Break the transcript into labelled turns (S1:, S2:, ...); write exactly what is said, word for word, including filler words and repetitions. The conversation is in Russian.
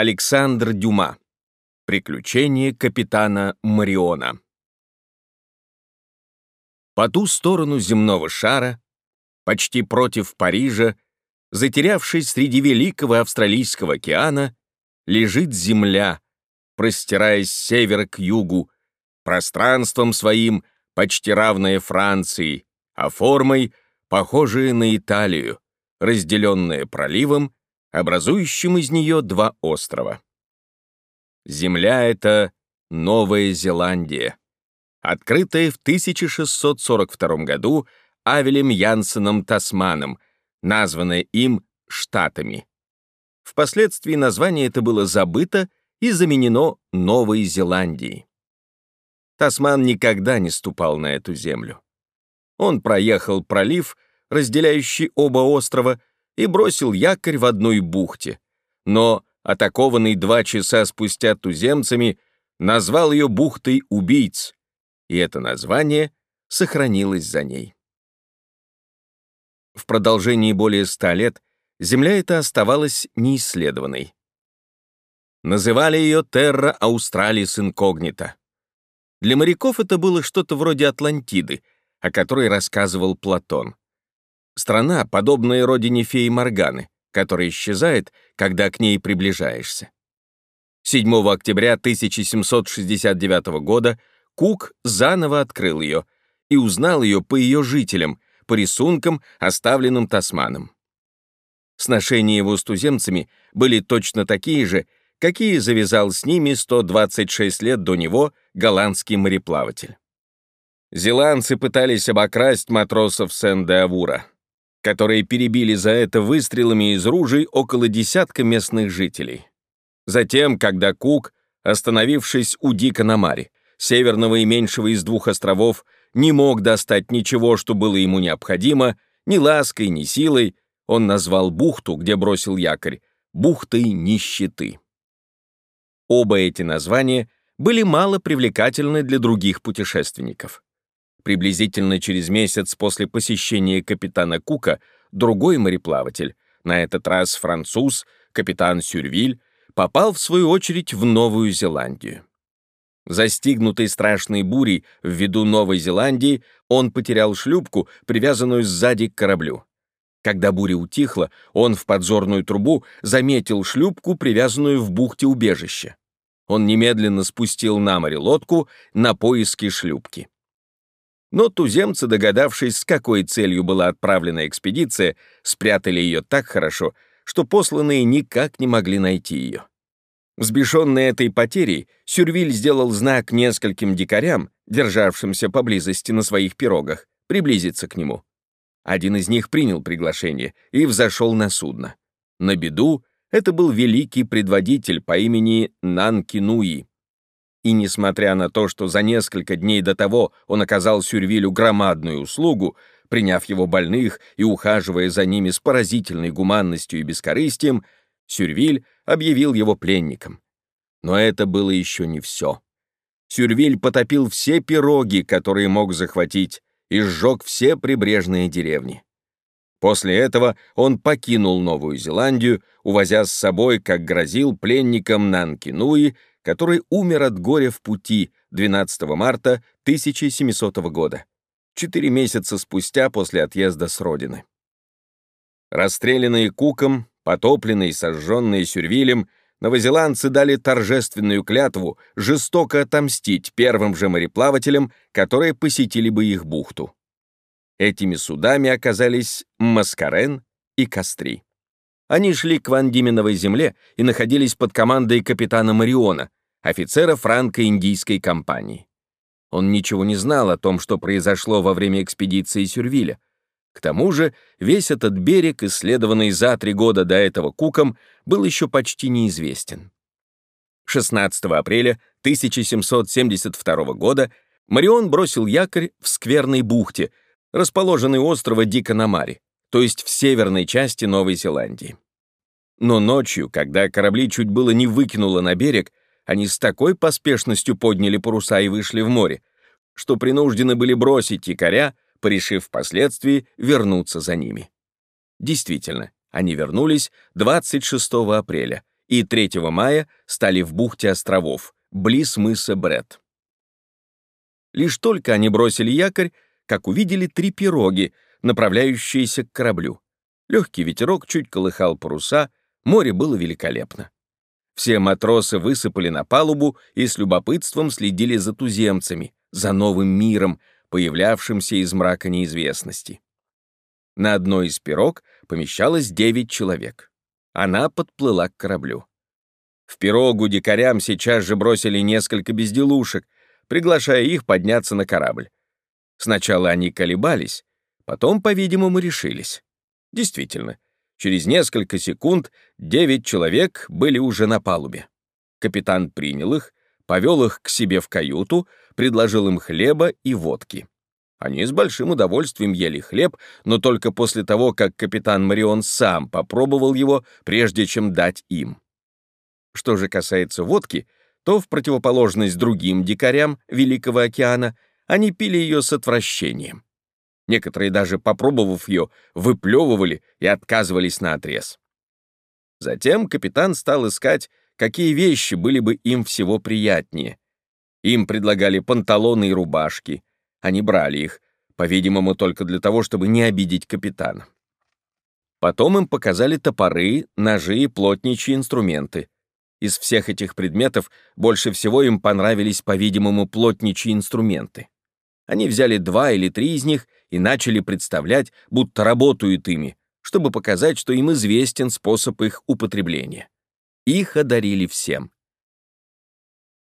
S1: Александр Дюма. Приключения капитана Мариона. По ту сторону земного шара, почти против Парижа, затерявшись среди великого Австралийского океана, лежит земля, простираясь с севера к югу, пространством своим почти равная Франции, а формой похожая на Италию, разделенная проливом, образующим из нее два острова. Земля эта — Новая Зеландия, открытая в тысяча шестьсот сорок втором году Авелем Янсеном Тасманом, названная им Штатами. Впоследствии название это было забыто и заменено Новой Зеландией. Тасман никогда не ступал на эту землю. Он проехал пролив, разделяющий оба острова, и бросил якорь в одной бухте, но, атакованный два часа спустя туземцами, назвал ее бухтой убийц, и это название сохранилось за ней. В продолжении более ста лет земля эта оставалась неисследованной. Называли ее Terra Australis Incognita. Для моряков это было что-то вроде Атлантиды, о которой рассказывал Платон. Страна, подобная родине феи Морганы, которая исчезает, когда к ней приближаешься. седьмого октября тысяча семьсот шестьдесят девятого года Кук заново открыл ее и узнал ее по ее жителям, по рисункам, оставленным Тасманом. Сношения его с туземцами были точно такие же, какие завязал с ними сто двадцать шесть лет до него голландский мореплаватель. Зеландцы пытались обокрасть матросов Сен-де-Авура, которые перебили за это выстрелами из ружей около десятка местных жителей. Затем, когда Кук, остановившись у Дика-на-Маре, северного и меньшего из двух островов, не мог достать ничего, что было ему необходимо, ни лаской, ни силой, он назвал бухту, где бросил якорь, бухтой нищеты. Оба эти названия были мало привлекательны для других путешественников. Приблизительно через месяц после посещения капитана Кука другой мореплаватель, на этот раз француз, капитан Сюрвиль, попал в свою очередь в Новую Зеландию. Застигнутый страшной бурей в виду Новой Зеландии, он потерял шлюпку, привязанную сзади к кораблю. Когда буря утихла, он в подзорную трубу заметил шлюпку, привязанную в бухте убежища. Он немедленно спустил на море лодку на поиски шлюпки. Но туземцы, догадавшись, с какой целью была отправлена экспедиция, спрятали ее так хорошо, что посланные никак не могли найти ее. Взбешенный этой потерей, Сюрвиль сделал знак нескольким дикарям, державшимся поблизости на своих пирогах, приблизиться к нему. Один из них принял приглашение и взошел на судно. На беду это был великий предводитель по имени Нанкинуи. И несмотря на то, что за несколько дней до того он оказал Сюрвилю громадную услугу, приняв его больных и ухаживая за ними с поразительной гуманностью и бескорыстием, Сюрвиль объявил его пленником. Но это было еще не все. Сюрвиль потопил все пироги, которые мог захватить, и сжег все прибрежные деревни. После этого он покинул Новую Зеландию, увозя с собой, как грозил, пленником Нанкинуи, который умер от горя в пути двенадцатого марта тысяча семисотого года, четыре месяца спустя после отъезда с родины. Расстрелянные Куком, потопленные и сожженные Сюрвилем, новозеландцы дали торжественную клятву жестоко отомстить первым же мореплавателям, которые посетили бы их бухту. Этими судами оказались Маскарен и Кастри. Они шли к Ван-Дименовой земле и находились под командой капитана Мариона, офицера франко-индийской компании. Он ничего не знал о том, что произошло во время экспедиции Сюрвиля. К тому же весь этот берег, исследованный за три года до этого Куком, был еще почти неизвестен. шестнадцатого апреля тысяча семьсот семьдесят второго года Марион бросил якорь в скверной бухте, расположенной у острова Дика-на-Маре, то есть в северной части Новой Зеландии. Но ночью, когда корабли чуть было не выкинуло на берег, они с такой поспешностью подняли паруса и вышли в море, что принуждены были бросить якоря, порешив впоследствии вернуться за ними. Действительно, они вернулись двадцать шестого апреля и третьего мая стали в бухте островов, близ мыса Бред. Лишь только они бросили якорь, как увидели три пироги, направляющиеся к кораблю. Легкий ветерок чуть колыхал паруса, море было великолепно. Все матросы высыпали на палубу и с любопытством следили за туземцами, за новым миром, появлявшимся из мрака неизвестности. На одной из пирог помещалось девять человек. Она подплыла к кораблю. В пирогу дикарям сейчас же бросили несколько безделушек, приглашая их подняться на корабль. Сначала они колебались, потом, по-видимому, решились. Действительно, через несколько секунд девять человек были уже на палубе. Капитан принял их, повел их к себе в каюту, предложил им хлеба и водки. Они с большим удовольствием ели хлеб, но только после того, как капитан Марион сам попробовал его, прежде чем дать им. Что же касается водки, то в противоположность другим дикарям Великого океана они пили ее с отвращением. Некоторые, даже попробовав ее, выплевывали и отказывались наотрез. Затем капитан стал искать, какие вещи были бы им всего приятнее. Им предлагали панталоны и рубашки. Они брали их, по-видимому, только для того, чтобы не обидеть капитана. Потом им показали топоры, ножи и плотничьи инструменты. Из всех этих предметов больше всего им понравились, по-видимому, плотничьи инструменты. Они взяли два или три из них и начали представлять, будто работают ими, чтобы показать, что им известен способ их употребления. Их одарили всем.